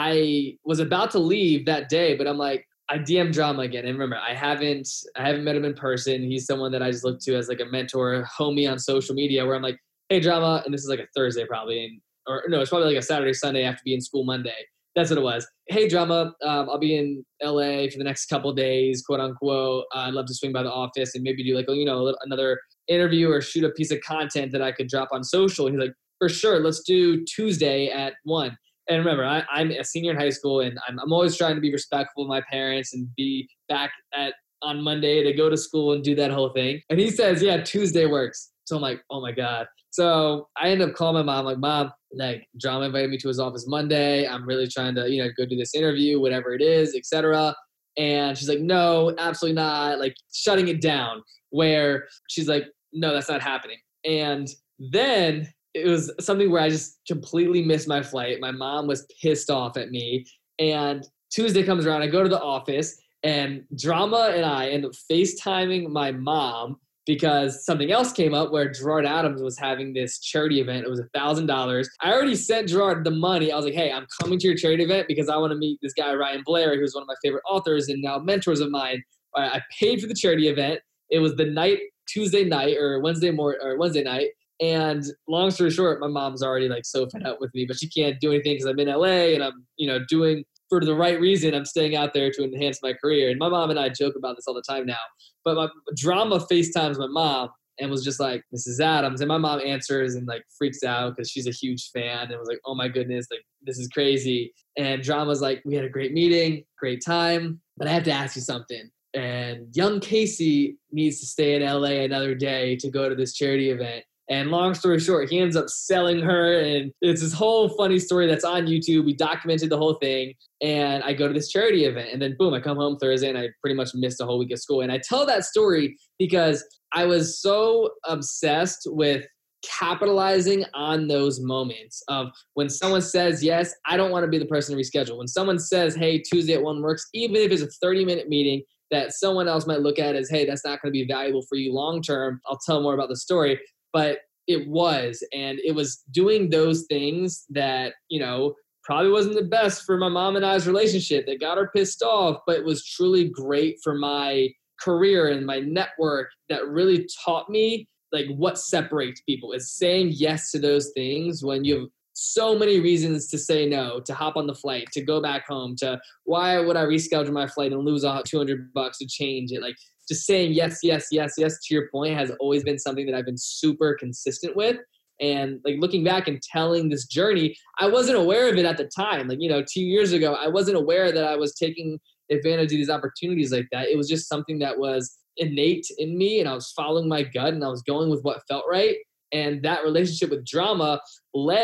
I was about to leave that day, but I'm like, I DM Drama again. And remember, I haven't met him in person. He's someone that I just look to as like a mentor, homie on social media, where I'm like, hey Drama, and this is like a Thursday probably, or no, it's probably like a Saturday, Sunday after being in school Monday. That's what it was. Hey Drama, I'll be in LA for the next couple of days, quote unquote. I'd love to swing by the office and maybe do like, another interview or shoot a piece of content that I could drop on social. And he's like, for sure, let's do Tuesday at 1. And remember, I'm a senior in high school, and I'm always trying to be respectful of my parents and be back on Monday to go to school and do that whole thing. And he says, yeah, Tuesday works. So I'm like, oh my God. So I end up calling my mom, like, Mom, like Drama invited me to his office Monday. I'm really trying to, go do this interview, whatever it is, etc. And she's like, no, absolutely not. Like shutting it down, where she's like, no, that's not happening. And then it was something where I just completely missed my flight. My mom was pissed off at me. And Tuesday comes around, I go to the office, and Drama and I end up FaceTiming my mom because something else came up where Gerard Adams was having this charity event. It was $1,000. I already sent Gerard the money. I was like, hey, I'm coming to your charity event because I want to meet this guy, Ryan Blair, who's one of my favorite authors and now mentors of mine. I paid for the charity event. It was the Tuesday night or Wednesday night. And long story short, my mom's already like so fed up with me, but she can't do anything because I'm in LA and I'm, doing for the right reason. I'm staying out there to enhance my career. And my mom and I joke about this all the time now. But my Drama FaceTimes my mom and was just like, Mrs. Adams. And my mom answers and like freaks out because she's a huge fan and was like, oh my goodness, like this is crazy. And Drama's like, we had a great meeting, great time, but I have to ask you something. And young Casey needs to stay in LA another day to go to this charity event. And long story short, he ends up selling her, and it's this whole funny story that's on YouTube. We documented the whole thing, and I go to this charity event, and then boom, I come home Thursday, and I pretty much missed a whole week of school. And I tell that story because I was so obsessed with capitalizing on those moments of when someone says yes, I don't want to be the person to reschedule. When someone says, hey, Tuesday at 1 works, even if it's a 30-minute meeting that someone else might look at as, hey, that's not going to be valuable for you long term. I'll tell more about the story. But it was, and it was doing those things that, probably wasn't the best for my mom and I's relationship that got her pissed off, but it was truly great for my career and my network that really taught me like what separates people is saying yes to those things when you have so many reasons to say no, to hop on the flight, to go back home, to why would I reschedule my flight and lose $200 to change it? Like, just saying yes, yes, yes, yes to your point has always been something that I've been super consistent with. And like looking back and telling this journey, I wasn't aware of it at the time. Like, 2 years ago, I wasn't aware that I was taking advantage of these opportunities like that. It was just something that was innate in me, and I was following my gut and I was going with what felt right. And that relationship with Drama led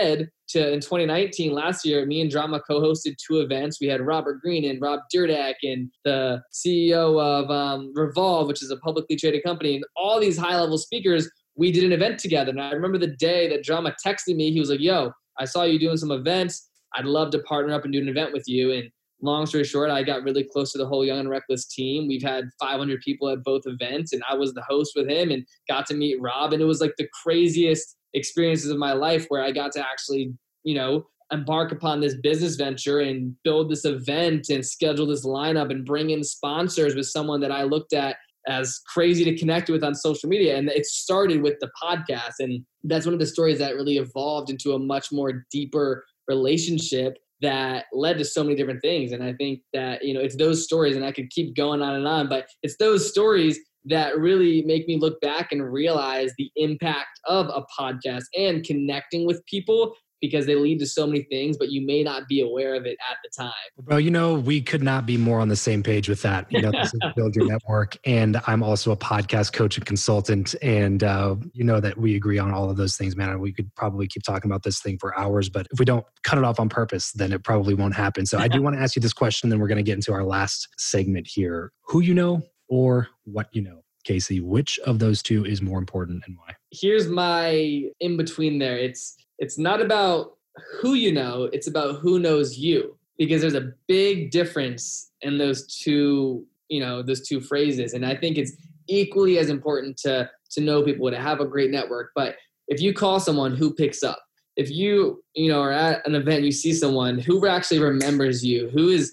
in 2019, last year, me and Drama co-hosted 2 events. We had Robert Greene and Rob Dyrdek and the CEO of Revolve, which is a publicly traded company, and all these high-level speakers. We did an event together. And I remember the day that Drama texted me. He was like, yo, I saw you doing some events. I'd love to partner up and do an event with you. And long story short, I got really close to the whole Young and Reckless team. We've had 500 people at both events, and I was the host with him and got to meet Rob. And it was like the craziest experiences of my life where I got to actually, embark upon this business venture and build this event and schedule this lineup and bring in sponsors with someone that I looked at as crazy to connect with on social media. And it started with the podcast. And that's one of the stories that really evolved into a much more deeper relationship that led to so many different things. And I think that, it's those stories, and I could keep going on, but it's those stories that really make me look back and realize the impact of a podcast and connecting with people, because they lead to so many things, but you may not be aware of it at the time. Bro, we could not be more on the same page with that. This is Build Your Network. And I'm also a podcast coach and consultant. And that we agree on all of those things, man. We could probably keep talking about this thing for hours, but if we don't cut it off on purpose, then it probably won't happen. So I do want to ask you this question, then we're going to get into our last segment here. Who you know or what you know? Casey, which of those two is more important and why? Here's my in between there. It's not about who you know, it's about who knows you, because there's a big difference in those two phrases. And I think it's equally as important to know people, to have a great network. But if you call someone, who picks up? If you, are at an event, you see someone who actually remembers you, who is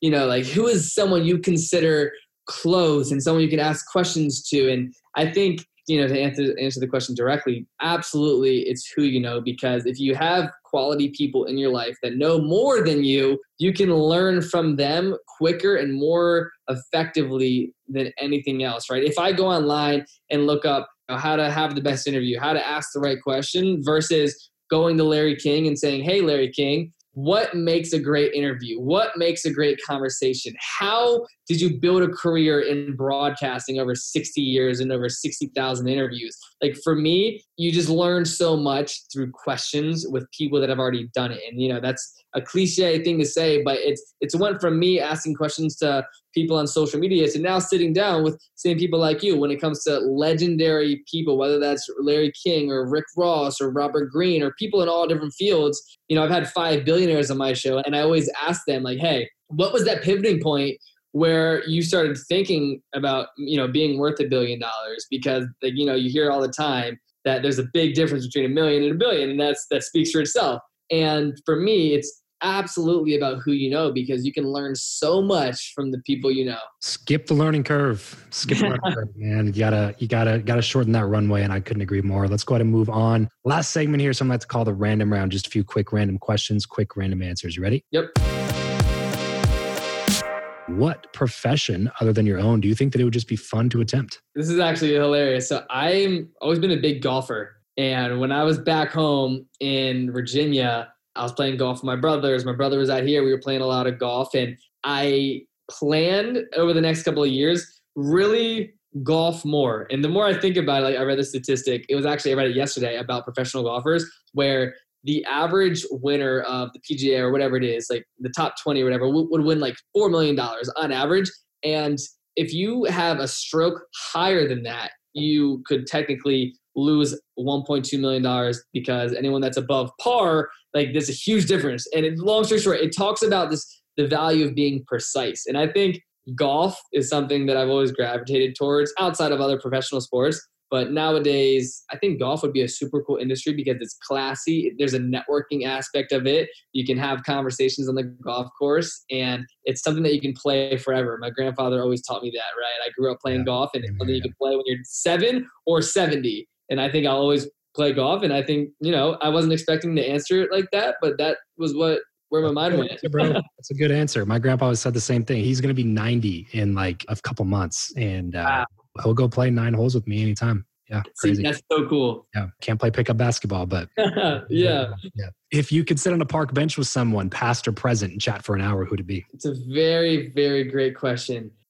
someone you consider close and someone you can ask questions to. And I think, to answer the question directly, absolutely, it's who you know, because if you have quality people in your life that know more than you can learn from them quicker and more effectively than anything else, right? If I go online and look up how to have the best interview, how to ask the right question, versus going to Larry King and saying, hey, Larry King, what makes a great interview? What makes a great conversation? How did you build a career in broadcasting over 60 years and over 60,000 interviews? Like, for me, you just learn so much through questions with people that have already done it. And, that's a cliche thing to say, but it's went from me asking questions to people on social media to now sitting down with same people like you when it comes to legendary people, whether that's Larry King or Rick Ross or Robert Greene or people in all different fields. I've had 5 billionaires on my show, and I always ask them, like, hey, what was that pivoting point where you started thinking about, being worth $1 billion? Because, you hear all the time that there's a big difference between $1 million and $1 billion, and that speaks for itself. And for me, it's absolutely about who you know, because you can learn so much from the people you know. Skip the learning curve. Man. You gotta shorten that runway, and I couldn't agree more. Let's go ahead and move on. Last segment here, something I like to call the random round. Just a few quick random questions, quick random answers. You ready? Yep. What profession other than your own do you think that it would just be fun to attempt? This is actually hilarious. So I've always been a big golfer. And when I was back home in Virginia, I was playing golf with my brothers. My brother was out here. We were playing a lot of golf. And I planned over the next couple of years, really golf more. And the more I think about it, I read the statistic. I read it yesterday about professional golfers, where the average winner of the PGA or whatever it is, like the top 20 or whatever, would win like $4 million on average. And if you have a stroke higher than that, you could technically lose $1.2 million, because anyone that's above par, like, there's a huge difference. And long story short, it talks about the value of being precise. And I think golf is something that I've always gravitated towards outside of other professional sports. But nowadays, I think golf would be a super cool industry because it's classy. There's a networking aspect of it. You can have conversations on the golf course, and it's something that you can play forever. My grandfather always taught me that, right? I grew up playing golf, and it's something you can play when you're 7 or 70. And I think I'll always play golf. And I think, I wasn't expecting to answer it like that, but that was where my mind went. Bro, that's a good answer. My grandpa always said the same thing. He's going to be 90 in like a couple months, and he'll go play 9 holes with me anytime. Yeah, crazy. See, that's so cool. Yeah, can't play pickup basketball, but yeah. If you could sit on a park bench with someone, past or present, and chat for an hour, who'd it be? It's a very, very great question.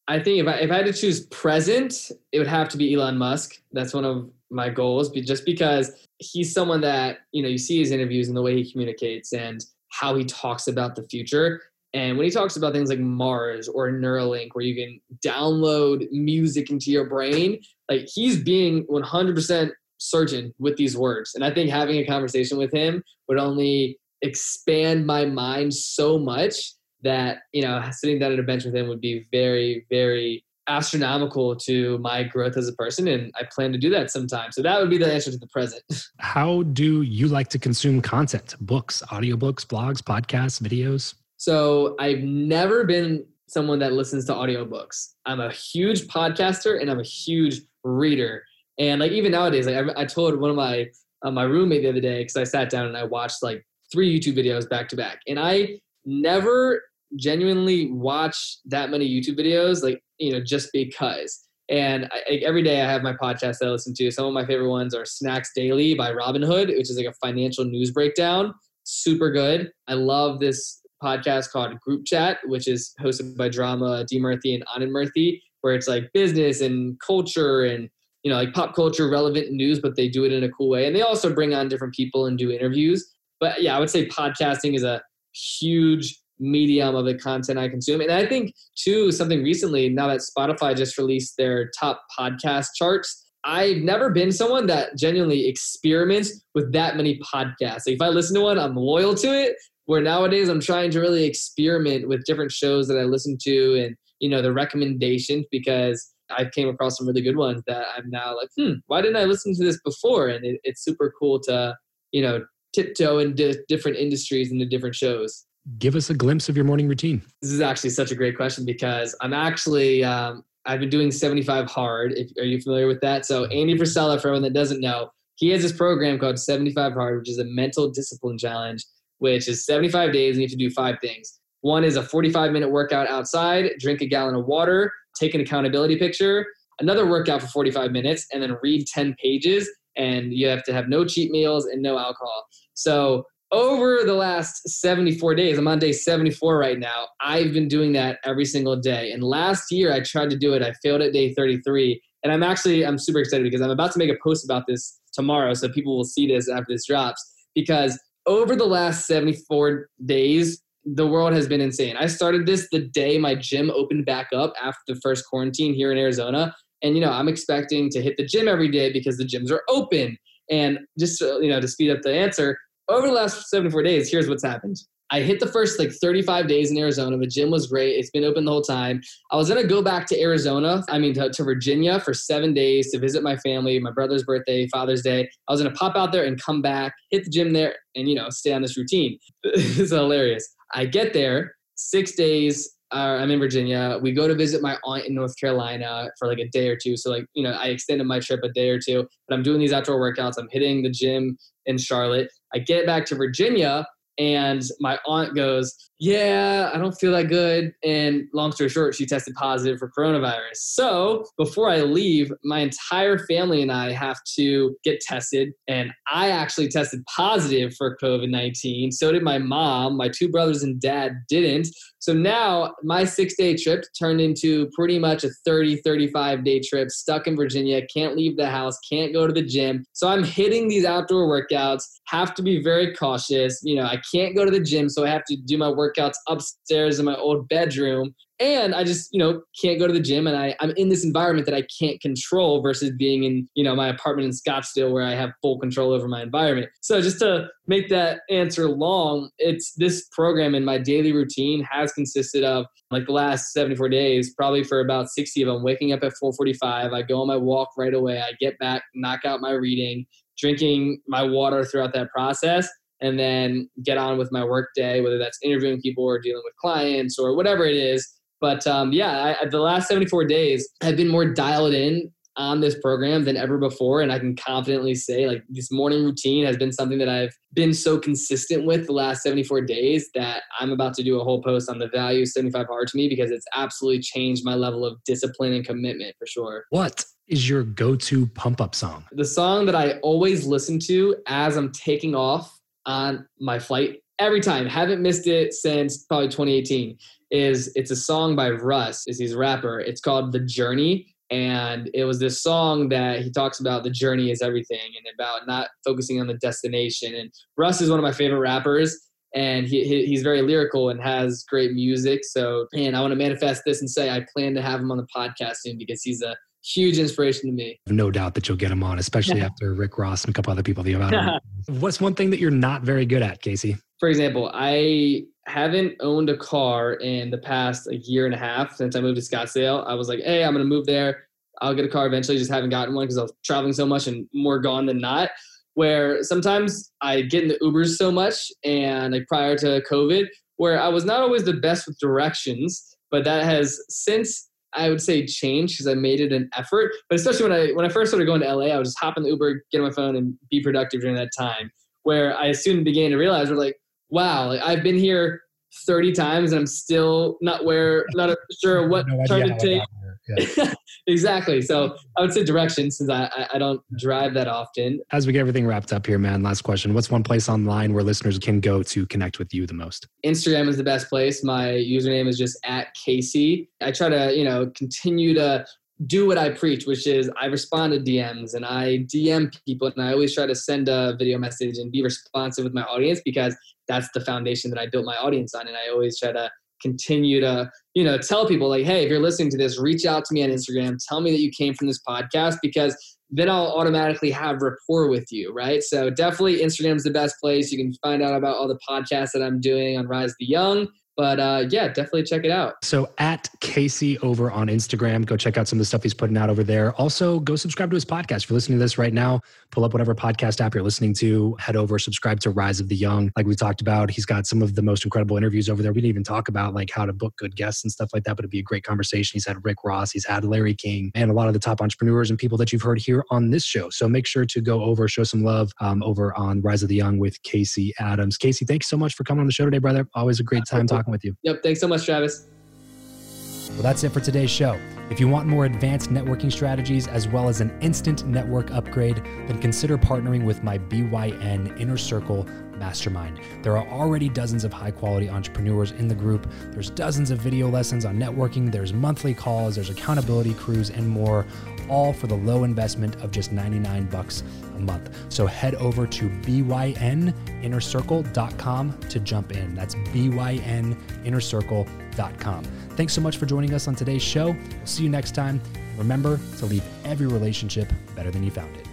I think if I had to choose present, it would have to be Elon Musk. That's one of my goals, just because he's someone that, you see his interviews and the way he communicates and how he talks about the future. And when he talks about things like Mars or Neuralink, where you can download music into your brain, like he's being 100% certain with these words. And I think having a conversation with him would only expand my mind so much that, sitting down at a bench with him would be very, very astronomical to my growth as a person. And I plan to do that sometime. So that would be the answer to the present. How do you like to consume content? Books, audiobooks, blogs, podcasts, videos? So I've never been someone that listens to audiobooks. I'm a huge podcaster and I'm a huge reader. And like even nowadays, like I told one of my roommate the other day, because I sat down and I watched like 3 YouTube videos back to back. And I never genuinely watch that many YouTube videos, like, just because. And every day I have my podcast that I listen to. Some of my favorite ones are Snacks Daily by Robinhood, which is like a financial news breakdown. Super good. I love this podcast called Group Chat, which is hosted by Drama D. Murthy and Anand Murthy, where it's like business and culture and, like pop culture relevant news, but they do it in a cool way. And they also bring on different people and do interviews. But yeah, I would say podcasting is a huge medium of the content I consume. And I think too, something recently, now that Spotify just released their top podcast charts, I've never been someone that genuinely experiments with that many podcasts. Like if I listen to one, I'm loyal to it, where nowadays I'm trying to really experiment with different shows that I listen to and, the recommendations, because I've came across some really good ones that I'm now like, why didn't I listen to this before? And it's super cool to, tiptoe into different industries and the different shows. Give us a glimpse of your morning routine. This is actually such a great question, because I'm actually, I've been doing 75 Hard. Are you familiar with that? So Andy Frisella, for everyone that doesn't know, he has this program called 75 Hard, which is a mental discipline challenge, which is 75 days and you have to do 5 things. One is a 45-minute workout outside, drink a gallon of water, take an accountability picture, another workout for 45 minutes, and then read 10 pages. And you have to have no cheat meals and no alcohol. So over the last 74 days, I'm on day 74 right now, I've been doing that every single day. And last year I tried to do it. I failed at day 33. And I'm super excited because I'm about to make a post about this tomorrow. So people will see this after this drops, because over the last 74 days, the world has been insane. I started this the day my gym opened back up after the first quarantine here in Arizona. And, I'm expecting to hit the gym every day because the gyms are open. And just, to speed up the answer, over the last 74 days, here's what's happened. I hit the first 35 days in Arizona. The gym was great. It's been open the whole time. I was going to go back to Arizona, to Virginia for 7 days to visit my family, my brother's birthday, Father's Day. I was going to pop out there and come back, hit the gym there, and, stay on this routine. It's hilarious. I get there, 6 days. I'm in Virginia. We go to visit my aunt in North Carolina for a day or two. So I extended my trip a day or two, but I'm doing these outdoor workouts. I'm hitting the gym in Charlotte. I get back to Virginia and my aunt goes, yeah, I don't feel that good. And long story short, she tested positive for coronavirus. So before I leave, my entire family and I have to get tested. And I actually tested positive for COVID-19. So did my mom. My 2 brothers and dad didn't. So now my 6-day trip turned into pretty much a 35-day trip, stuck in Virginia, can't leave the house, can't go to the gym. So I'm hitting these outdoor workouts, have to be very cautious. I can't go to the gym, so I have to do my workouts upstairs in my old bedroom. And I just, can't go to the gym, and I'm in this environment that I can't control versus being in, my apartment in Scottsdale where I have full control over my environment. So just to make that answer long, it's this program in my daily routine has consisted of the last 74 days, probably for about 60 of them, waking up at 4:45. I go on my walk right away. I get back, knock out my reading, drinking my water throughout that process, and then get on with my work day, whether that's interviewing people or dealing with clients or whatever it is. But the last 74 days have been more dialed in on this program than ever before. And I can confidently say this morning routine has been something that I've been so consistent with the last 74 days that I'm about to do a whole post on the value of 75 Hard to me, because it's absolutely changed my level of discipline and commitment for sure. What is your go-to pump-up song? The song that I always listen to as I'm taking off on my flight every time, haven't missed it since probably 2018, it's a song by Russ, he's a rapper. It's called The Journey. And it was this song that he talks about the journey is everything and about not focusing on the destination. And Russ is one of my favorite rappers, and he's very lyrical and has great music. So, and I want to manifest this and say I plan to have him on the podcast soon because he's a huge inspiration to me. No doubt that you'll get him on, especially after Rick Ross and a couple other people that you've had. What's one thing that you're not very good at, Casey? For example, I haven't owned a car in the past year and a half since I moved to Scottsdale. I was like, hey, I'm going to move there. I'll get a car eventually. Just haven't gotten one because I was traveling so much and more gone than not. Where sometimes I get in the Ubers so much, and like prior to COVID, where I was not always the best with directions, but that has since, I would say, changed because I made it an effort. But especially when I first started going to LA, I would just hop in the Uber, get on my phone, and be productive during that time. Where I soon began to realize, we're like, wow, like I've been here 30 times and I'm still not sure what turn to take. Yeah. Exactly. So I would say direction, since I don't drive that often. As we get everything wrapped up here, man, last question. What's one place online where listeners can go to connect with you the most? Instagram is the best place. My username is just @Casey. I try to, continue to do what I preach, which is I respond to DMs and I DM people, and I always try to send a video message and be responsive with my audience because that's the foundation that I built my audience on. And I always try to continue to, tell people like, hey, if you're listening to this, reach out to me on Instagram. Tell me that you came from this podcast, because then I'll automatically have rapport with you, right? So definitely Instagram's the best place. You can find out about all the podcasts that I'm doing on Rise the Young. But yeah, definitely check it out. So @Casey over on Instagram, go check out some of the stuff he's putting out over there. Also, go subscribe to his podcast. If you're listening to this right now, pull up whatever podcast app you're listening to, head over, subscribe to Rise of the Young. Like we talked about, he's got some of the most incredible interviews over there. We didn't even talk about like how to book good guests and stuff like that, but it'd be a great conversation. He's had Rick Ross, he's had Larry King, and a lot of the top entrepreneurs and people that you've heard here on this show. So make sure to go over, show some love over on Rise of the Young with Casey Adams. Casey, thanks so much for coming on the show today, brother. Always a great time talking with you. Yep. Thanks so much, Travis. Well, that's it for today's show. If you want more advanced networking strategies as well as an instant network upgrade, then consider partnering with my BYN Inner Circle Mastermind. There are already dozens of high-quality entrepreneurs in the group. There's dozens of video lessons on networking. There's monthly calls. There's accountability crews and more, all for the low investment of just $99 a month. So head over to byninnercircle.com to jump in. That's byninnercircle.com. Thanks so much for joining us on today's show. We'll see you next time. Remember to leave every relationship better than you found it.